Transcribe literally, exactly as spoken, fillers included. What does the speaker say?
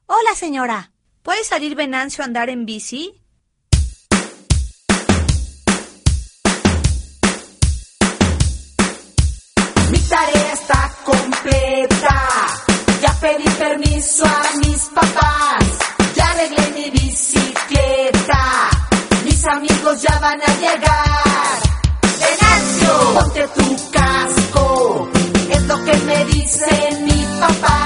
Hola, señora. ¿Puede salir Venancio a andar en bici? Mi tarea está completa. Ya pedí permiso a mis papás. Ya arreglé mi bicicleta. Mis amigos ya van a llegar. Venancio, ponte tu casco. Es lo que me dice mi papá.